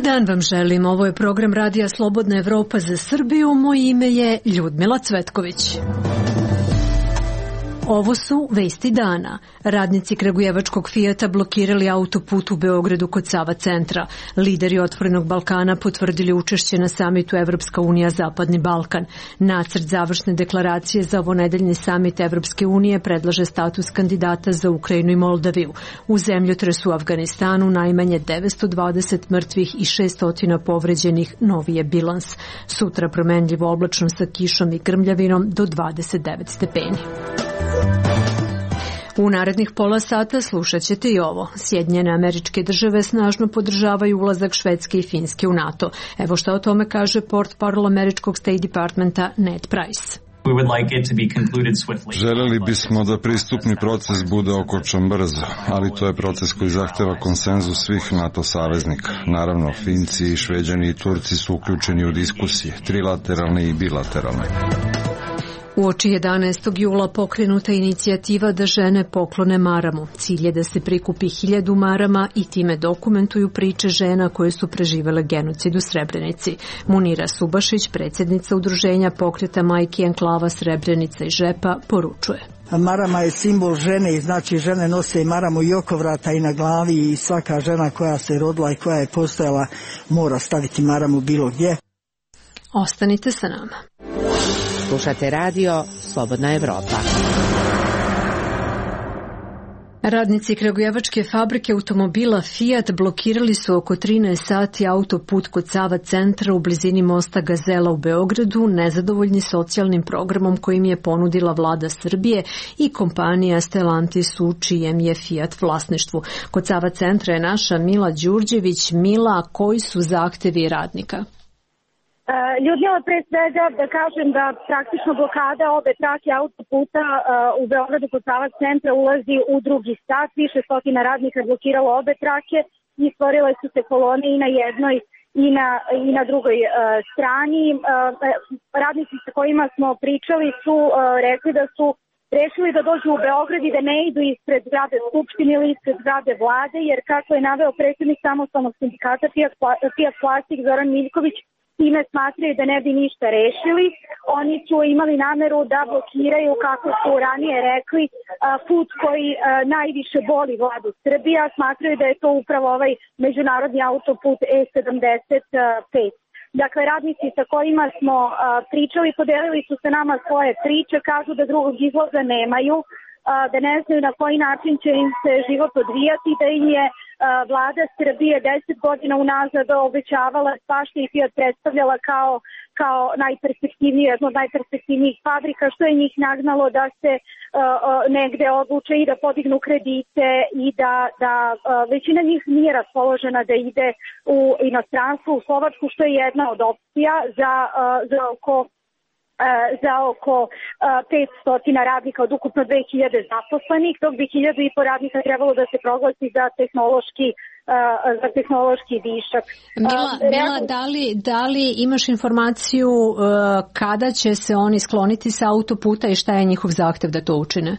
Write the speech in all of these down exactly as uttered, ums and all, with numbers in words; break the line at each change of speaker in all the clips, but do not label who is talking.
Dan vam želim. Ovo je program Radija Slobodna Evropa za Srbiju. Moje ime je Ljudmila Cvetković. Ovo su vesti dana. Radnici kragujevačkog Fijata blokirali autoput u Beogradu kod Sava centra. Lideri Otvorenog Balkana potvrdili učešće na samitu Evropska unija Zapadni Balkan. Nacrt završne deklaracije za ovonedeljni samit Evropske unije predlaže status kandidata za Ukrajinu i Moldaviju. U zemljotresu u Afganistanu najmanje devetsto dvadeset mrtvih i šesto povređenih, novi je bilans. Sutra promenljivo oblačno sa kišom i grmljavinom do dvadeset devet stepeni. U narednih pola sata slušat ćete i ovo. Sjedinjene Američke Države snažno podržavaju ulazak Švedske i Finske u NATO. Evo šta o tome kaže portparol američkog State Departmenta Ned Price.
Želeli bismo da pristupni proces bude okončan brzo, ali to je proces koji zahteva konsenzus svih NATO saveznika. Naravno, Finci, Šveđani i Turci su uključeni u diskusije, trilateralne i bilateralne.
Uoči jedanaestog jula pokrenuta inicijativa da žene poklone maramu. Cilj je da se prikupi hiljadu marama i time dokumentuju priče žena koje su preživele genocid u Srebrenici. Munira Subašić, predsjednica udruženja pokreta Majki Enklava Srebrenica i Žepa, poručuje.
Marama je simbol žene i znači žene nose maramu i oko vrata i na glavi i svaka žena koja se rodila i koja je postojala mora staviti maramu bilo gdje.
Ostanite sa nama.
Slušate radio Slobodna Evropa.
Radnici kragujevačke fabrike automobila Fiat blokirali su oko trinaest sati autoput kod Sava centra u blizini mosta Gazela u Beogradu, nezadovoljni socijalnim programom kojim je ponudila vlada Srbije i kompanija Stellantis u čijem je Fiat vlasništvu. Kod Sava centra je naša Mila Đurđević. Mila, koji su zahtevi radnika?
Ljudmila, pre svega da kažem da praktično blokada obe trake autoputa u Beogradu kod Sava centra ulazi u drugi sat. Više stotina radnika blokiralo obe trake i stvorile su se kolone i na jednoj i na, i na drugoj uh, strani. Uh, radnici sa kojima smo pričali su uh, rekli da su rešili da dođu u Beograd i da ne idu ispred zgrade Skupštine ili ispred zgrade vlade, jer kako je naveo predsjednik samostalnog sindikata Fiat, Fiat Plastik Zoran Miljković, time smatraju da ne bi ništa rešili. Oni su imali nameru da blokiraju, kako su ranije rekli, put koji najviše boli vladu Srbija. Smatraju da je to upravo ovaj međunarodni autoput E sedamdeset pet. Dakle, radnici sa kojima smo pričali, podelili su se nama svoje priče, kažu da drugog izlaza nemaju, da ne znaju na koji način će im se život odvijati, da im je vlada Srbije deset godina unazad obećavala svašta i Fiat predstavljala kao, kao najperspektivniji, jedno od najperspektivnijih fabrika, što je njih nagnalo da se uh, negde odluče i da podignu kredite i da, da uh, većina njih nije raspoložena da ide u inostranstvo, u Slovačku, što je jedna od opcija za, uh, za oko za oko petsto radnika od ukupno dve hiljade zaposlenih, dok bi hiljadu i po radnika trebalo da se proglasi za tehnološki, za tehnološki višak.
Mila, Mila da, li, da li imaš informaciju kada će se oni skloniti sa autoputa i šta je njihov zahtev da to učine?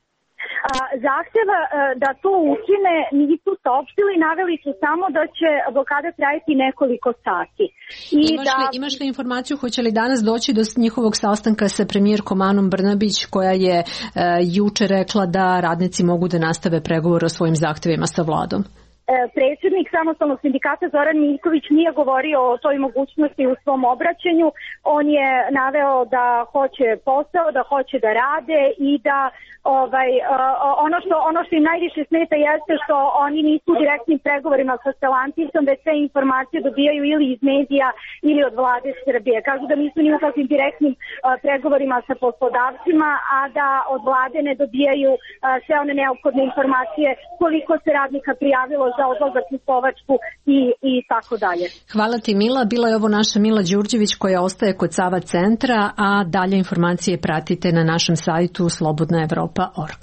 Zahteva da to učine nisu saopštili, naveli su samo da će blokada trajati nekoliko sati. I
imaš,
da...
li, imaš li informaciju hoće li danas doći do njihovog sastanka sa premijerkom Anom Brnabić, koja je e, juče rekla da radnici mogu da nastave pregovor o svojim zahtevima sa vladom?
Predsjednik samostalnog sindikata Zoran Miljković nije govorio o toj mogućnosti u svom obraćanju. On je naveo da hoće posao, da hoće da rade i da ovaj, ono, što, ono što im najviše smeta jeste što oni nisu u direktnim pregovorima sa Stellantisom, već sve informacije dobijaju ili iz medija ili od vlade Srbije. Kažu da nisu ni u kakvim direktnim pregovorima sa poslodavcima, a da od vlade ne dobijaju sve one neophodne informacije koliko se radnika prijavilo za odlazak u Slovačku i, i tako dalje.
Hvala ti, Mila. Bila je ovo naša Mila Đurđević koja ostaje kod Sava centra, a dalje informacije pratite na našem sajtu slobodna evropa tačka org.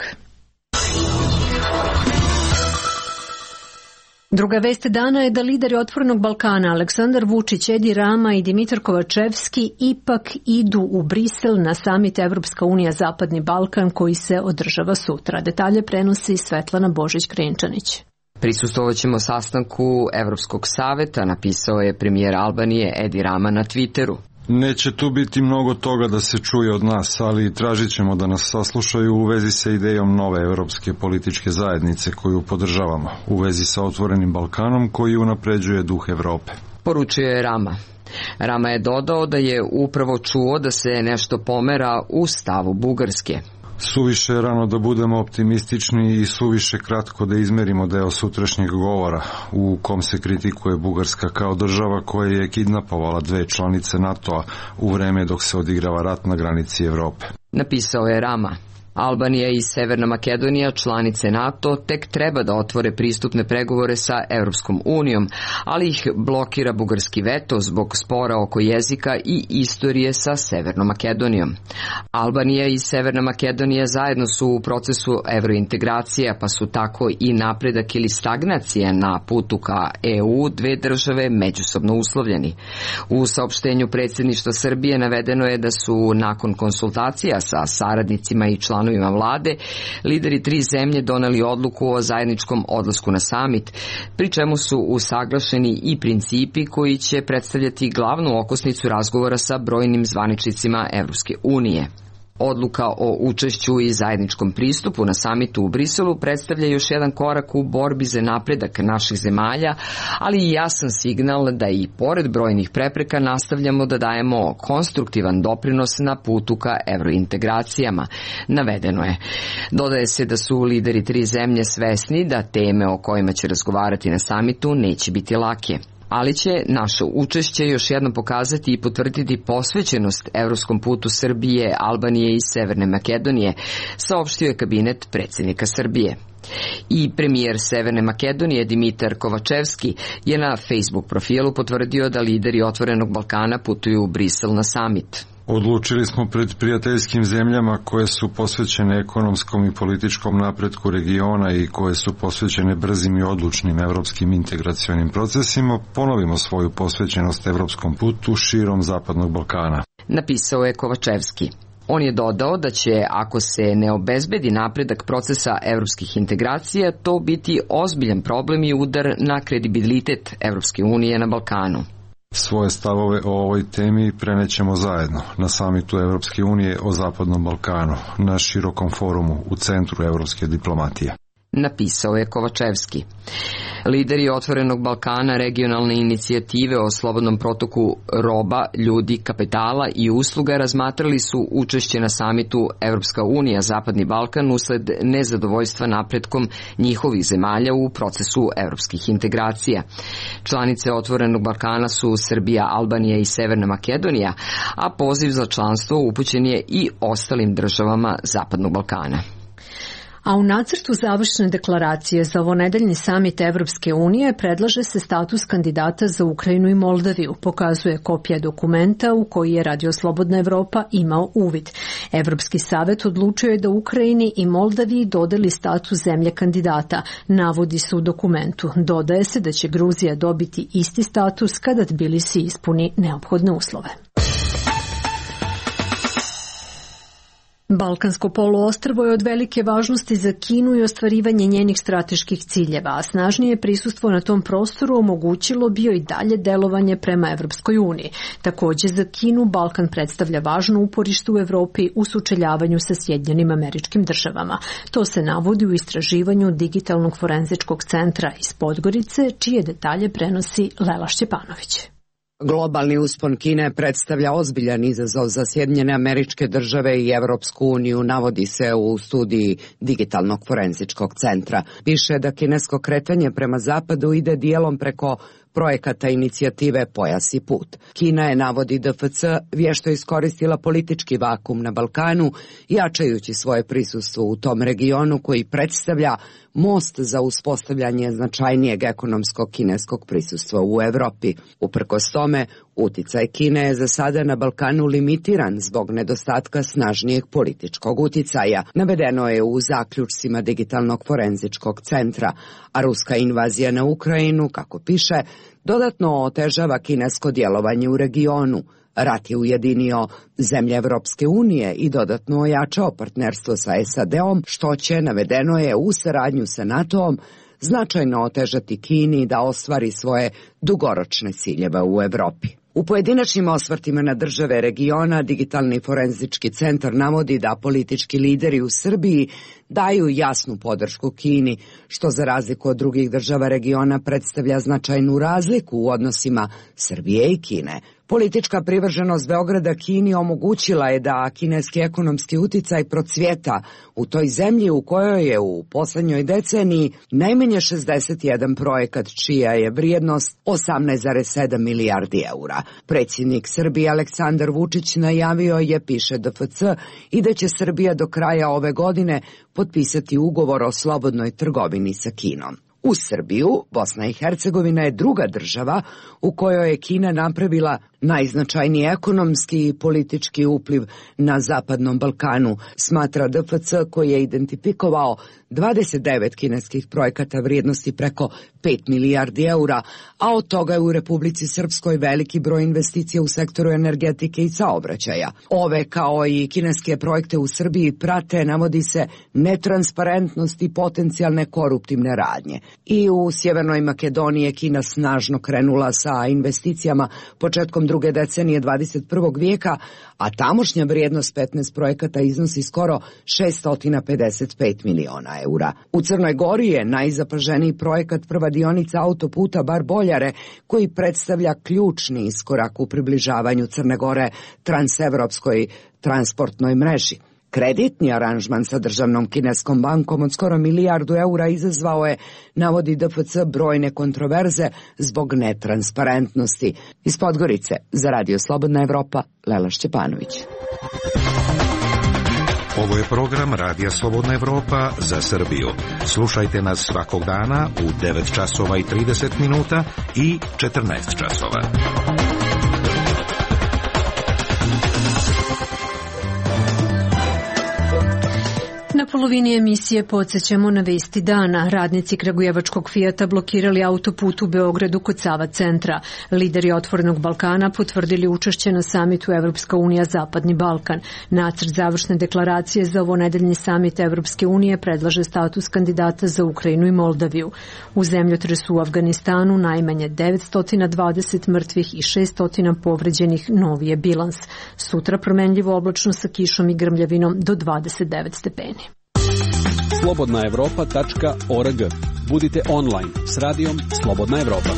Druga vest dana je da lideri Otvorenog Balkana Aleksandar Vučić, Edi Rama i Dimitar Kovačevski ipak idu u Brisel na samit Evropska unija Zapadni Balkan koji se održava sutra. Detalje prenosi Svetlana Božić-Krenčanić.
Prisustvovaćemo sastanku Evropskog saveta, napisao je premijer Albanije Edi Rama na Twitteru.
Neće tu biti mnogo toga da se čuje od nas, ali tražit ćemo da nas saslušaju u vezi sa idejom nove evropske političke zajednice koju podržavamo, u vezi sa otvorenim Balkanom koji unapređuje duh Evrope.
Poručio je Rama. Rama je dodao da je upravo čuo da se nešto pomera u stavu Bugarske.
Suviše je rano da budemo optimistični i suviše kratko da izmerimo deo sutrašnjeg govora u kom se kritikuje Bugarska kao država koja je kidnapovala dve članice NATO-a u vreme dok se odigrava rat na granici Evrope.
Napisao je Rama. Albanija i Severna Makedonija, članice NATO, tek treba da otvore pristupne pregovore sa Evropskom unijom, ali ih blokira bugarski veto zbog spora oko jezika i istorije sa Severnom Makedonijom. Albanija i Severna Makedonija zajedno su u procesu evrointegracija, pa su tako i napredak ili stagnacija na putu ka E U dve države međusobno uslovljeni. U saopštenju predsjedništva Srbije navedeno je da su nakon konsultacija sa saradnicima i članovima vlade, lideri tri zemlje doneli odluku o zajedničkom odlasku na samit, pri čemu su usaglašeni i principi koji će predstavljati glavnu okosnicu razgovora sa brojnim zvaničnicima Evropske unije. Odluka o učešću i zajedničkom pristupu na samitu u Briselu predstavlja još jedan korak u borbi za napredak naših zemalja, ali i jasan signal da i pored brojnih prepreka nastavljamo da dajemo konstruktivan doprinos na putu ka evrointegracijama, navedeno je. Dodaje se da su lideri tri zemlje svesni da teme o kojima će razgovarati na samitu neće biti lake. Ali će naše učešće još jednom pokazati i potvrditi posvećenost evropskom putu Srbije, Albanije i Severne Makedonije, saopštio je kabinet predsjednika Srbije. I premijer Severne Makedonije Dimitar Kovačevski je na Facebook profilu potvrdio da lideri Otvorenog Balkana putuju u Brisel na samit.
Odlučili smo pred prijateljskim zemljama koje su posvećene ekonomskom i političkom napretku regiona i koje su posvećene brzim i odlučnim evropskim integracionim procesima, ponovimo svoju posvećenost evropskom putu širom Zapadnog Balkana.
Napisao je Kovačevski. On je dodao da će, ako se ne obezbedi napredak procesa evropskih integracija, to biti ozbiljan problem i udar na kredibilitet Evropske unije na Balkanu.
Svoje stavove o ovoj temi prenećemo zajedno na samitu Evropske unije o Zapadnom Balkanu, na širokom forumu u Centru evropske diplomatije.
Napisao je Kovačevski. Lideri Otvorenog Balkana regionalne inicijative o slobodnom protoku roba, ljudi, kapitala i usluga razmatrali su učešće na samitu Evropska unija Zapadni Balkan usled nezadovoljstva napretkom njihovih zemalja u procesu evropskih integracija. Članice Otvorenog Balkana su Srbija, Albanija i Severna Makedonija, a poziv za članstvo upućen je i ostalim državama Zapadnog Balkana.
A u nacrtu završne deklaracije za ovonedeljni samit Evropske unije predlaže se status kandidata za Ukrajinu i Moldaviju, pokazuje kopija dokumenta u koji je Radio Slobodna Evropa imao uvid. Evropski savet odlučio je da Ukrajini i Moldaviji dodeli status zemlje kandidata, navodi se u dokumentu. Dodaje se da će Gruzija dobiti isti status kada Tbilisi ispuni neophodne uslove. Balkansko poluostrvo je od velike važnosti za Kinu i ostvarivanje njenih strateških ciljeva, a snažnije prisustvo na tom prostoru omogućilo bi joj i dalje delovanje prema Evropskoj uniji. Takođe za Kinu Balkan predstavlja važno uporište u Evropi u sučeljavanju sa Sjedinjenim Američkim Državama. To se navodi u istraživanju Digitalnog forenzičkog centra iz Podgorice, čije detalje prenosi Lela Šćepanović.
Globalni uspon Kine predstavlja ozbiljan izazov za Sjedinjene Američke Države i Evropsku uniju, navodi se u studiji Digitalnog forenzičkog centra. Piše da kinesko kretanje prema zapadu ide dijelom preko projekata inicijative Pojas i put. Kina je, navodi D F C, vješto iskoristila politički vakum na Balkanu, jačajući svoje prisustvo u tom regionu koji predstavlja most za uspostavljanje značajnijeg ekonomskog kineskog prisustva u Evropi. Uprkos tome, uticaj Kine je za sada na Balkanu limitiran zbog nedostatka snažnijeg političkog uticaja, navedeno je u zaključcima Digitalnog forenzičkog centra, a ruska invazija na Ukrajinu, kako piše, dodatno otežava kinesko djelovanje u regionu. Rat je ujedinio zemlje Evropske unije i dodatno ojačao partnerstvo sa S A D-om, što će, navedeno je, u saradnju sa NATO-om značajno otežati Kini da ostvari svoje dugoročne ciljeve u Evropi. U pojedinačnim osvrtima na države regiona, Digitalni forenzički centar navodi da politički lideri u Srbiji daju jasnu podršku Kini, što za razliku od drugih država regiona predstavlja značajnu razliku u odnosima Srbije i Kine. Politička privrženost Beograda Kini omogućila je da kineski ekonomski uticaj procvjeta u toj zemlji u kojoj je u poslednjoj deceniji najmanje šezdeset jedan projekat čija je vrijednost osamnaest zarez sedam milijardi eura. Predsjednik Srbije Aleksandar Vučić najavio je, piše D F C, i da će Srbija do kraja ove godine potpisati ugovor o slobodnoj trgovini sa Kinom. Uz Srbiju, Bosna i Hercegovina je druga država u kojoj je Kina napravila najznačajniji ekonomski i politički upliv na Zapadnom Balkanu, smatra D F C, koji je identifikovao dvadeset devet kineskih projekata vrijednosti preko pet milijardi eura, a od toga je u Republici Srpskoj veliki broj investicija u sektoru energetike i saobraćaja. Ove, kao i kineske projekte u Srbiji, prate, navodi se, netransparentnost i potencijalne koruptivne radnje. I u Sjevernoj Makedoniji je Kina snažno krenula sa investicijama početkom druge decenije dvadeset prvog vijeka, a tamošnja vrijednost petnaest projekata iznosi skoro šesto pedeset pet miliona eura. U Crnoj Gori je najzapaženiji projekat prva dionica autoputa Bar-Boljare, koji predstavlja ključni iskorak u približavanju Crne Gore transevropskoj transportnoj mreži. Kreditni aranžman sa državnom kineskom bankom od skoro milijardu eura izazvao je, navodi D F C, brojne kontroverze zbog netransparentnosti. Iz Podgorice, za Radio Slobodna Evropa, Lela Šćepanović.
Ovo je program Radija Slobodna Evropa za Srbiju. Slušajte nas svakog dana u devet časova i trideset minuta i četrnaest časova.
Na polovini emisije podsjećamo na vesti dana. Radnici kragujevačkog Fijata blokirali autoput u Beogradu kod Sava centra. Lideri Otvorenog Balkana potvrdili učešće na samitu Evropska unija Zapadni Balkan. Nacrt završne deklaracije za ovonedeljni samit Evropske unije predlaže status kandidata za Ukrajinu i Moldaviju. U zemljotresu u Afganistanu najmanje devetsto dvadeset mrtvih i šesto povređenih, novi je bilans. Sutra promenljivo oblačno sa kišom i grmljavinom do dvadeset devet stepeni.
slobodna evropa tačka org. Budite online s radijom Slobodna Evropa.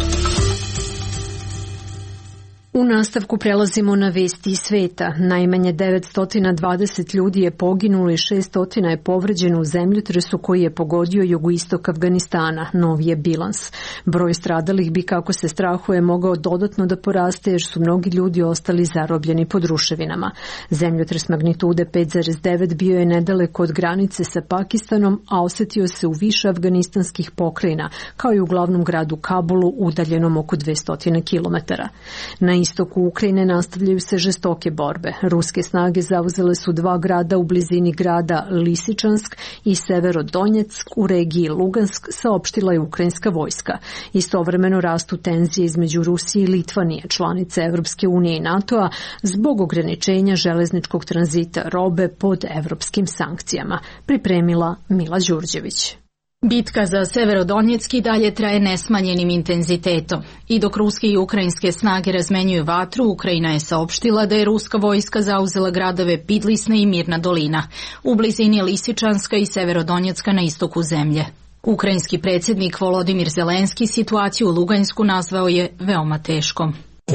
U nastavku prelazimo na vesti iz sveta. Najmanje devetsto dvadeset ljudi je poginulo i šesto je povređeno u zemljotresu koji je pogodio jugoistok Afganistana, novi je bilans. Broj stradalih bi, kako se strahuje, mogao dodatno da poraste jer su mnogi ljudi ostali zarobljeni pod ruševinama. Zemljotres magnitude pet zarez devet bio je nedaleko od granice sa Pakistanom, a osetio se u više afganistanskih pokrajina, kao i u glavnom gradu Kabulu, udaljenom oko dvesta kilometara. Na istoku Ukrajine nastavljaju se žestoke borbe. Ruske snage zauzele su dva grada u blizini grada Lisičansk i Severodonjeck u regiji Lugansk, saopštila je ukrajinska vojska. Istovremeno rastu tenzije između Rusije i Litvanije, članice Evropske unije i NATO-a, zbog ograničenja železničkog tranzita robe pod evropskim sankcijama. Pripremila Mila Đurđević.
Bitka za Severodonjecki dalje traje nesmanjenim intenzitetom. I dok ruske i ukrajinske snage razmenjuju vatru, Ukrajina je saopštila da je ruska vojska zauzela gradove Pidlisna i Mirna dolina, u blizini Lisičanska i Severodonjecka na istoku zemlje. Ukrajinski predsjednik Volodimir Zelenski situaciju u Lugansku nazvao je veoma teškom.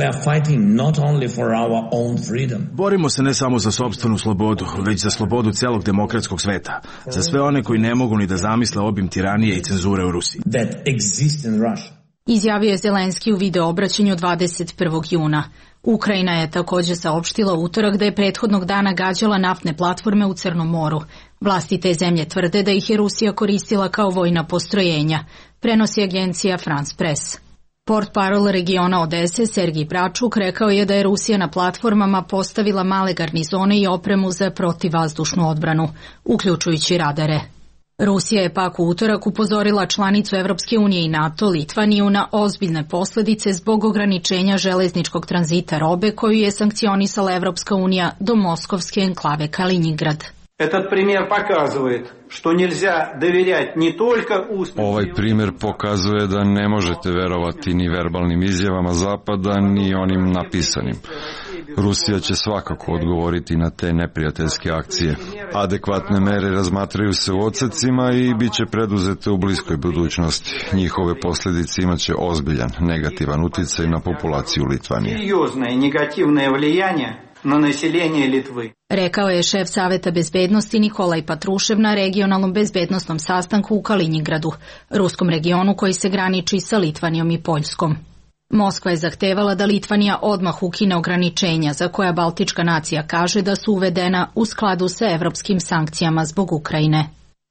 Borimo se ne samo za sopstvenu slobodu, već za slobodu celog demokratskog sveta, za sve one koji ne mogu ni da zamisle obim tiranije i cenzure u Rusiji.
Izjavio je Zelenski u video obraćanju dvadeset prvog juna. Ukrajina je također saopštila utorak da je prethodnog dana gađala naftne platforme u Crnom moru. Vlasti te zemlje tvrde da ih je Rusija koristila kao vojna postrojenja, prenosi agencija France Press. Portparol regiona Odese Sergij Bračuk rekao je da je Rusija na platformama postavila male garnizone i opremu za protivvazdušnu odbranu, uključujući radare. Rusija je pak u utorak upozorila članicu Evropske unije i NATO, Litvaniju, na ozbiljne posljedice zbog ograničenja železničkog tranzita robe koju je sankcionisala Evropska unija do moskovske enklave Kaliningrad.
Этот пример показывает, что нельзя доверять не только устным...
Ovaj primjer pokazuje da ne možete verovati ni verbalnim izjavama Zapada, ni onim napisanim. Rusija će svakako odgovoriti na te neprijateljske akcije. Adekvatne mere razmatraju se u odsecima i bit će preduzete u bliskoj budućnosti. Njihove posljedice imaće ozbiljan negativan utjecaj na populaciju Litvanije.
Серьезное негативное влияние на население Литвы.
Rekao je šef Saveta bezbednosti Nikolaj Patrušev na regionalnom bezbednostnom sastanku u Kalinjingradu, ruskom regionu koji se graniči sa Litvanijom i Poljskom. Moskva je zahtevala da Litvanija odmah ukine ograničenja za koja Baltička nacija kaže da su uvedena u skladu sa evropskim sankcijama zbog Ukrajine.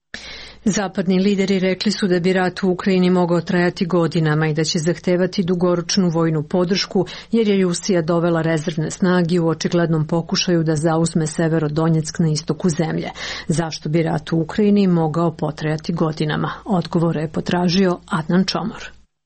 Zapadni lideri rekli su da bi rat u Ukrajini mogao trajati godinama i da će zahtevati dugoročnu vojnu podršku jer je Rusija dovela rezervne snage u očiglednom pokušaju da zauzme Severodonjeck na istoku zemlje. Zašto bi rat u Ukrajini mogao potrajati godinama? Odgovor je potražio Adnan Čomor.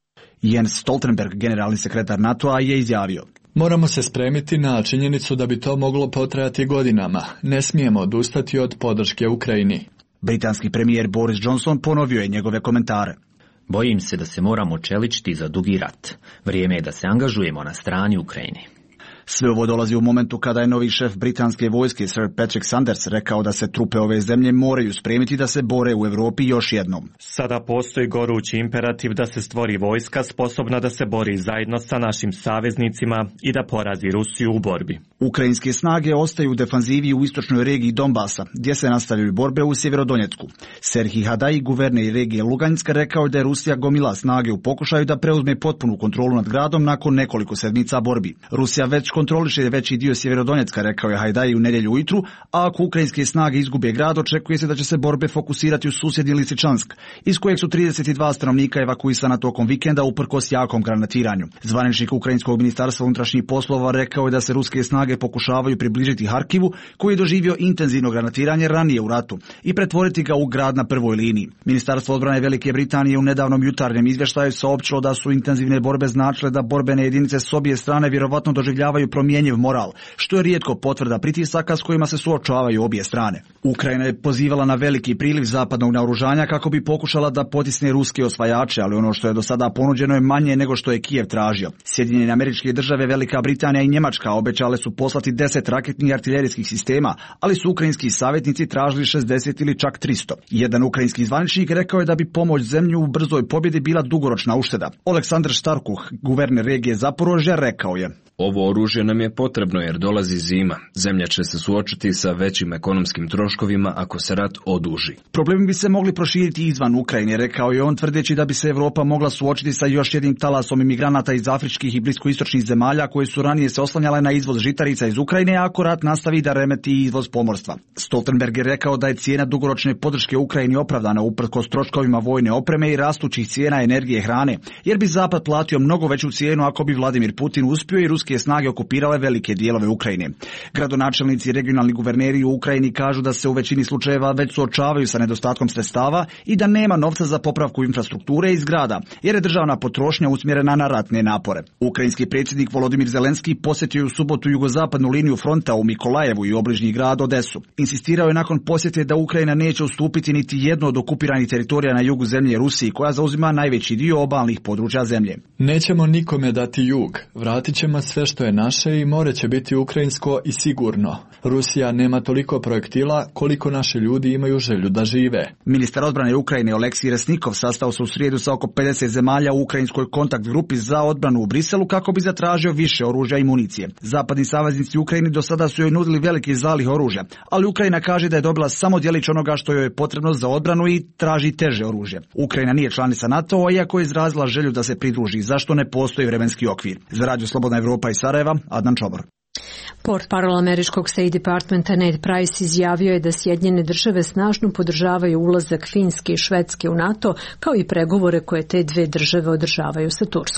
Jens Stoltenberg, generalni sekretar NATO-a, je izjavio:
Moramo se spremiti na činjenicu da bi to moglo potrajati godinama. Ne smijemo odustati od podrške Ukrajini.
Britanski premijer Boris Johnson ponovio je njegove komentare.
Bojim se da se moramo čeličiti za dugi rat. Vrijeme je da se angažujemo na strani Ukrajine.
Sve ovo dolazi u momentu kada je novi šef britanske vojske Sir Patrick Sanders rekao da se trupe ove zemlje moraju spremiti da se bore u Europi još jednom.
Sada postoji gorući imperativ da se stvori vojska sposobna da se bori zajedno sa našim saveznicima i da porazi Rusiju u borbi.
Ukrajinske snage ostaju u defanzivi u istočnoj regiji Donbasa, gdje se nastavljaju borbe u Sjeverodonjecku. Serhij Hadaj, guverner regije Luganjska, rekao je da je Rusija gomila snage u pokušaju da preuzme potpunu kontrolu nad gradom nakon nekoliko sedmica borbi. Rusija već kontroliše veći dio Sjeverodonjecka, rekao je Hajdaj u nedjelju ujutru, a ako ukrajinske snage izgube grad, očekuje se da će se borbe fokusirati u susjedni Lisičansk, iz kojeg su trideset dva stanovnika evakuisana tokom vikenda uprkos jakom granatiranju. Zvaničnik ukrajinskog ministarstva unutrašnjih poslova rekao je da se ruske snage pokušavaju približiti Harkivu, koji je doživio intenzivno granatiranje ranije u ratu, i pretvoriti ga u grad na prvoj liniji. Ministarstvo odbrane Velike Britanije u nedavnom jutarnjem izvještaju saopćilo da su intenzivne borbe značile da borbene jedinice s obje strane vjerovatno doživljavaju promjenjiv moral, što je rijetko potvrda pritisaka s kojima se suočavaju obje strane. Ukrajina je pozivala na veliki priliv zapadnog naoružanja kako bi pokušala da potisne ruske osvajače, ali ono što je do sada ponuđeno je manje nego što je Kijev tražio. Sjedinjene Američke Države, Velika Britanija i Njemačka obećale su poslati deset raketnih artiljerijskih sistema, ali su ukrajinski savjetnici tražili šezdeset ili čak tristo. Jedan ukrajinski zvaničnik rekao je da bi pomoć zemlju u brzoj pobjedi bila dugoročna ušteda. Oleksandr Štarkuh, guverner regije Zaporožja, rekao je:
Ovo oružje nam je potrebno jer dolazi zima. Zemlja će se suočiti sa većim ekonomskim troškovima ako se rat oduži.
Problemi bi se mogli proširiti izvan Ukrajine, rekao je on, tvrdeći da bi se Europa mogla suočiti sa još jednim talasom imigranata iz afričkih i bliskoistočnih zemalja koje su ranije se oslanjale na izvoz žitarica iz Ukrajine, ako rat nastavi da remeti izvoz pomorstva. Stoltenberg je rekao da je cijena dugoročne podrške Ukrajini opravdana uprkos troškovima vojne opreme i rastućih cijena energije hrane, jer bi Zapad platio mnogo veću cijenu ako bi Vladimir Putin uspio i ruski snage okupirale velike dijelove Ukrajine. Gradonačelnici i regionalni guverneri u Ukrajini kažu da se u većini slučajeva već suočavaju sa nedostatkom sredstava i da nema novca za popravku infrastrukture i zgrada, jer je državna potrošnja usmjerena na ratne napore. Ukrajinski predsjednik Volodimir Zelenski posjetio je u subotu jugozapadnu liniju fronta u Mikolajevu i obližnji grad Odesu. Insistirao je nakon posjete da Ukrajina neće ustupiti niti jedno od okupiranih teritorija na jugu zemlje Rusiji, koja zauzima najveći dio obalnih područja zemlje.
Nećemo nikome dati jug, vratit ćemo sve što je naše i more će biti ukrajinsko i sigurno. Rusija nema toliko projektila koliko naši ljudi imaju želju da žive.
Ministar odbrane Ukrajine Oleksij Resnikov sastao se u srijedu sa oko pedeset zemalja u ukrajinskoj kontakt grupi za odbranu u Briselu kako bi zatražio više oružja i municije. Zapadni saveznici Ukrajini do sada su joj nudili veliki zalih oružja, ali Ukrajina kaže da je dobila samo djelić onoga što joj je potrebno za odbranu i traži teže oružje. Ukrajina nije članica NATO-a, iako je izrazila želju da se pridruži, zašto ne postoji vremenski okvir. Za Radio Slobodna Evropa iz Sarajeva, Adnan Čomor.
Portparol američkog State Departmenta Ned Price izjavio je da Sjedinjene Države snažno podržavaju ulazak Finske i Švedske u NATO, kao i pregovore koje te dve države održavaju sa Turskom.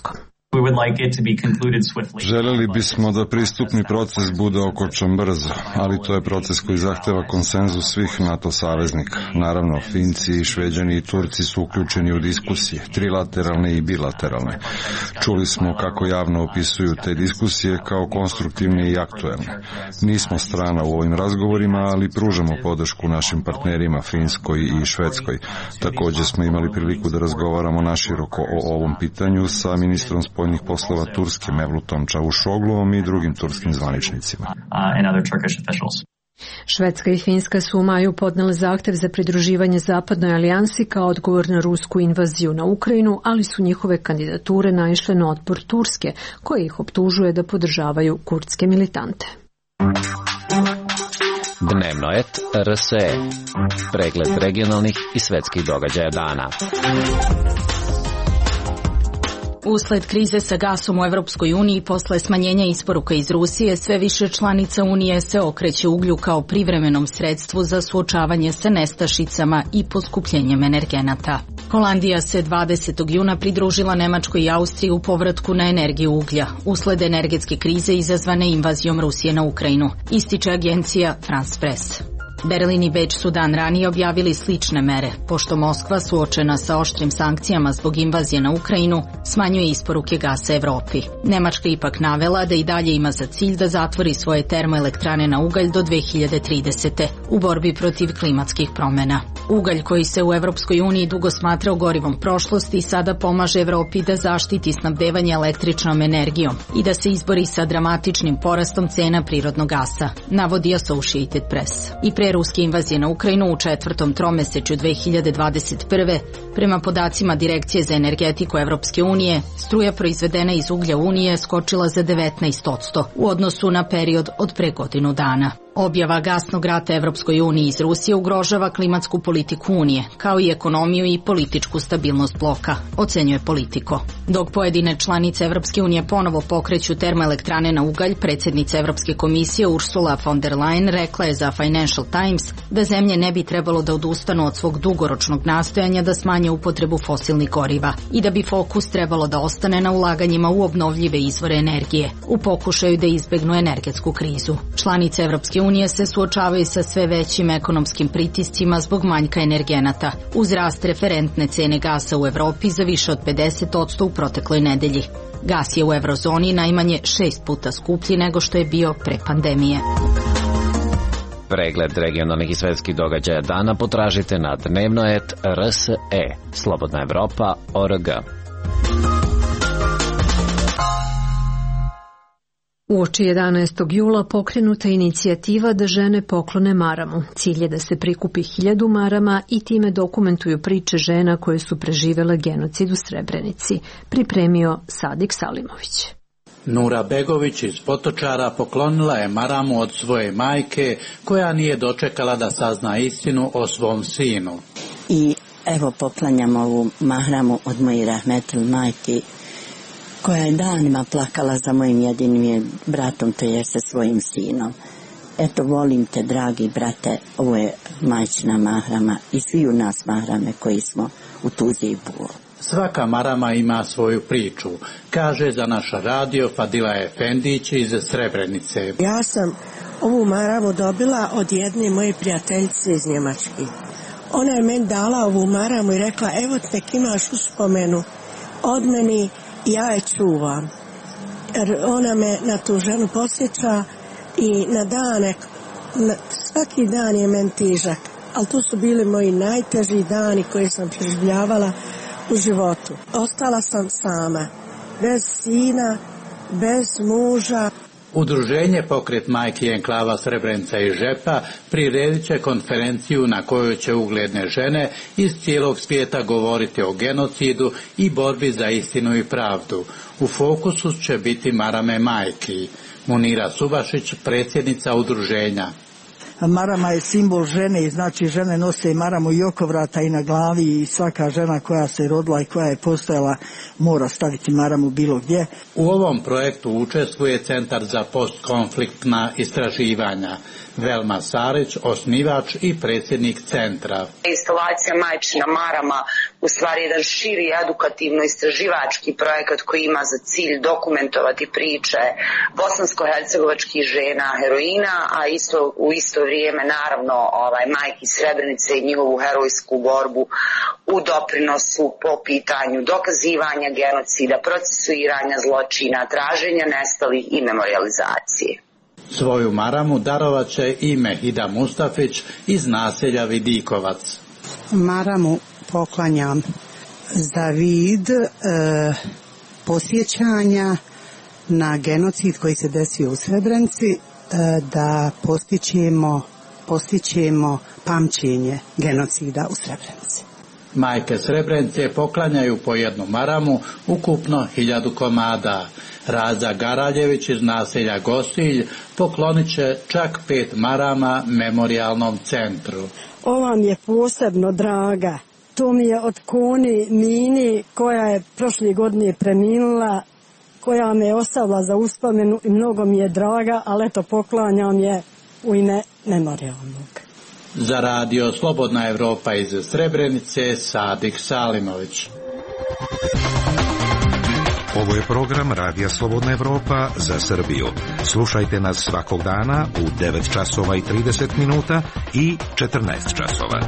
Želeli bismo da pristupni proces bude okončan brzo, ali to je proces koji zahteva konsenzus svih NATO saveznika. Naravno, Finci, Šveđani i Turci su uključeni u diskusije, trilateralne i bilateralne. Čuli smo kako javno opisuju te diskusije kao konstruktivne i aktuelne. Nismo strana u ovim razgovorima, ali pružamo podršku našim partnerima Finskoj i Švedskoj. Također smo imali priliku da razgovaramo naširoko o ovom pitanju sa ministrom spoljnih poslova Turske Mevlutom Čavuşogluom i drugim turskim zvaničnicima.
Švedska i Finska su u maju podnele zahtev za pridruživanje Zapadnoj alijansi kao odgovor na rusku invaziju na Ukrajinu, ali su njihove kandidature naišle na otpor Turske, koja ih optužuje da podržavaju kurdske militante.
Dnevno et R S E. Pregled regionalnih i svetskih događaja dana.
Usled krize sa gasom u Evropskoj uniji posle smanjenja isporuka iz Rusije, sve više članica Unije se okreće uglju kao privremenom sredstvu za suočavanje sa nestašicama i poskupljenjem energenata. Holandija se dvadesetog juna pridružila Nemačkoj i Austriji u povratku na energiju uglja, usled energetske krize izazvane invazijom Rusije na Ukrajinu, ističe agencija France Press. Berlin i Beč su dan ranije objavili slične mere, pošto Moskva, suočena sa oštrim sankcijama zbog invazije na Ukrajinu, smanjuje isporuke gasa Evropi. Nemačka ipak navela da i dalje ima za cilj da zatvori svoje termoelektrane na ugalj do dve hiljade tridesete. u borbi protiv klimatskih promjena. Ugalj, koji se u Evropskoj uniji dugo smatrao gorivom prošlosti, sada pomaže Evropi da zaštiti snabdevanje električnom energijom i da se izbori sa dramatičnim porastom cena prirodnog gasa, navodi Associated Press. I pre ruske invazije na Ukrajinu u četvrtom tromesečju dve hiljade dvadeset prve. prema podacima Direkcije za energetiku Evropske unije, struja proizvedena iz uglja Unije skočila za devetnaest posto u odnosu na period od pre godinu dana. Objava gasnog rata Evropskoj uniji iz Rusije ugrožava klimatsku politiku Unije, kao i ekonomiju i političku stabilnost bloka, ocenjuje Politico. Dok pojedine članice Evropske unije ponovo pokreću termoelektrane na ugalj, predsjednica Evropske komisije Ursula von der Leyen rekla je za Financial Times da zemlje ne bi trebalo da odustanu od svog dugoročnog nastojanja da smanje upotrebu fosilnih goriva i da bi fokus trebalo da ostane na ulaganjima u obnovljive izvore energije, u pokušaju da izbegnu energetsku krizu. Članice Evropske unije se suočavaju sa sve većim ekonomskim pritiscima zbog manjka energenata, uz rast referentne cene gasa u Evropi za više od pedeset posto u protekloj nedelji. Gas je u eurozoni najmanje šest puta skuplji nego što je bio pre pandemije.
Pregled regionalnih i svetskih događaja dana potražite na dnevno et R S E, Slobodna Evropa, O R G.
Uoči jedanaestog jula pokrenuta inicijativa da žene poklone maramu. Cilj je da se prikupi hiljadu marama i time dokumentuju priče žena koje su preživele genocid u Srebrenici. Pripremio Sadik Salimović.
Nura Begović iz Potočara poklonila je maramu od svoje majke, koja nije dočekala da sazna istinu o svom sinu.
I evo poklanjam ovu maramu od moje rahmetli majke, koja je danima plakala za mojim jedinim bratom, to je sa svojim sinom. Eto, volim te, dragi brate, ovo je majčina mahrama i svi u nas mahrame koji smo u tuzi i bolu.
Svaka marama ima svoju priču, kaže za naš radio Fadila Efendić iz Srebrenice.
Ja sam ovu maramu dobila od jedne moje prijateljice iz Njemačke. Ona je meni dala ovu maramu i rekla, evo nek imaš uspomenu od meni, ja je čuvam. Jer ona me na tu ženu podsjeća i na dane, na, svaki dan je meni težak, ali to su bili moji najteži dani koje sam preživljavala u životu. Ostala sam sama, bez sina, bez muža.
Udruženje Pokret majki enklava Srebrenica i Žepa priredit će konferenciju na kojoj će ugledne žene iz cijelog svijeta govoriti o genocidu i borbi za istinu i pravdu. U fokusu će biti marame majki. Munira Subašić, predsjednica udruženja.
Marama je simbol žene i znači žene nose maramu i oko vrata i na glavi i svaka žena koja se rodila i koja je postojala mora staviti maramu bilo gdje.
U ovom projektu učestvuje Centar za postkonfliktna istraživanja. Velma Sarić, osnivač i predsjednik centra.
Instalacija majčina marama
u stvari jedan širi edukativno-istraživački projekat koji ima za cilj dokumentovati priče bosansko-hercegovačkih žena heroina, a isto u isto vrijeme naravno ovaj majki Srebrenice i njihovu herojsku borbu u doprinosu po pitanju dokazivanja genocida, procesuiranja zločina, traženja nestalih i memorializacije.
Svoju maramu darovat će i Mehida Mustafić iz naselja Vidikovac.
Maramu poklanjam za vid e, posjećanja na genocid koji se desio u Srebrenici, e, da postićemo, postićemo pamćenje genocida u Srebrenici.
Majke Srebrenice poklanjaju po jednu maramu, ukupno hiljadu komada. Raza Garaljević iz naselja Gosilj poklonit će čak pet marama memorijalnom centru.
Ova mi je posebno draga. To mi je od Koni Mini koja je prošle godine preminula, koja me je ostavila za uspomenu i mnogo mi je draga, ali eto poklanjam je u ime memorijalnog.
Za radio Slobodna Evropa iz Srebrenice, Sadik Salimović.
Ovo je program Radija Slobodna Evropa za Srbiju. Slušajte nas svakog dana u devet časova i trideset minuta i četrnaest časova.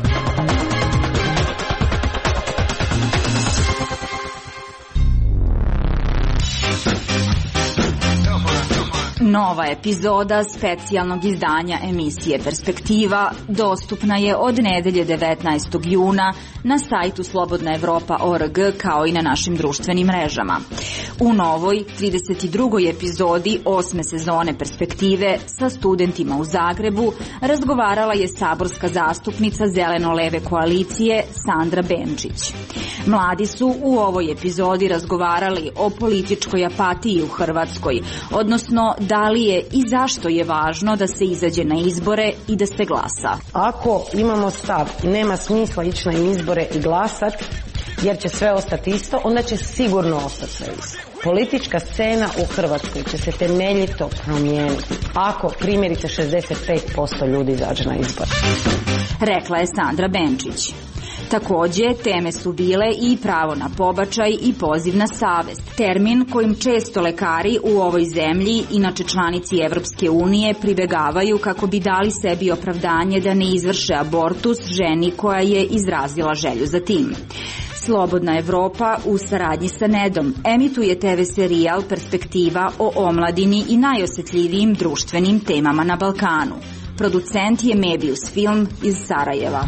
Nova epizoda specijalnog izdanja emisije Perspektiva dostupna je od nedelje devetnaestog juna na sajtu slobodna evropa tačka org kao i na našim društvenim mrežama. U novoj trideset drugoj epizodi osme sezone Perspektive sa studentima u Zagrebu razgovarala je saborska zastupnica Zeleno-leve koalicije Sandra Benčić. Mladi su u ovoj epizodi razgovarali o političkoj apatiji u Hrvatskoj, odnosno da li je i zašto je važno da se izađe na izbore i da se glasa.
Ako imamo stav i nema smisla ići na izbore i glasati, jer će sve ostati isto, onda će sigurno ostati sve isto. Politička scena u Hrvatskoj će se temeljito promijeniti ako primjerice šezdeset pet posto ljudi izađe na izbore.
Rekla je Sandra Benčić. Takođe, teme su bile i pravo na pobačaj i poziv na savest, termin kojim često lekari u ovoj zemlji, inače članici Evropske unije, pribegavaju kako bi dali sebi opravdanje da ne izvrše abortus ženi koja je izrazila želju za tim. Slobodna Evropa u saradnji sa Nedom emituje te ve serijal Perspektiva o omladini i najosjetljivijim društvenim temama na Balkanu. Producent je Mebius Film iz Sarajeva.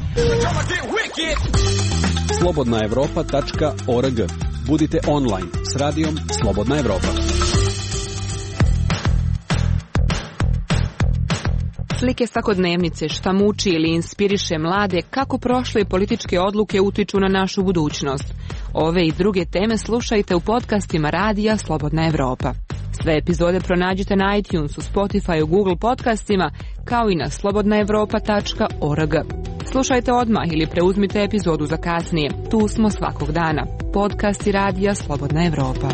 slobodna evropa tačka org. Budite online s radijom Slobodna Evropa.
Slike svakodnevnice, šta muči ili inspiriše mlade, kako prošle političke odluke utiču na našu budućnost. Ove i druge teme slušajte u podcastima Radija Slobodna Evropa. Sve epizode pronađite na iTunesu, Spotify, Google podcastima, kao i na slobodna evropa tačka org. Slušajte odmah ili preuzmite epizodu za kasnije. Tu smo svakog dana. Podcasti Radija Slobodna Evropa.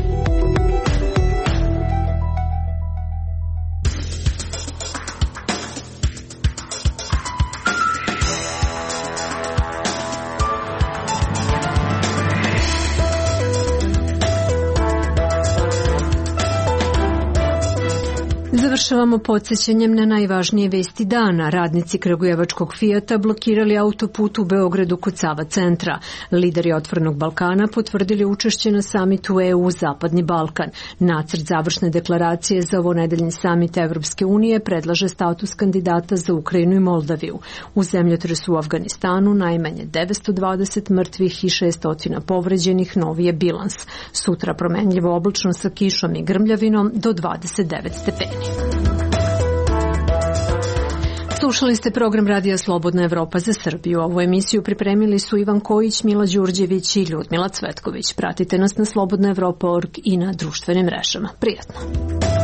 Završavamo podsjećanjem na najvažnije vesti dana. Radnici kragujevačkog Fijata blokirali autoput u Beogradu kod Sava centra. Lideri Otvorenog Balkana potvrdili učešće na samitu E U Zapadni Balkan. Nacrt završne deklaracije za ovonedeljni samit Evropske unije predlaže status kandidata za Ukrajinu i Moldaviju. U zemljotresu u Afganistanu najmanje devetsto dvadeset mrtvih i šesto povređenih, novi je bilans. Sutra promenljivo oblačno sa kišom i grmljavinom do dvadeset devet stepeni. Slušali ste program Radija Slobodna Evropa za Srbiju. Ovu emisiju pripremili su Ivan Kojić, Mila Đurđević i Ljudmila Cvetković. Pratite nas na slobodna evropa tačka org i na društvenim mrežama. Prijatno!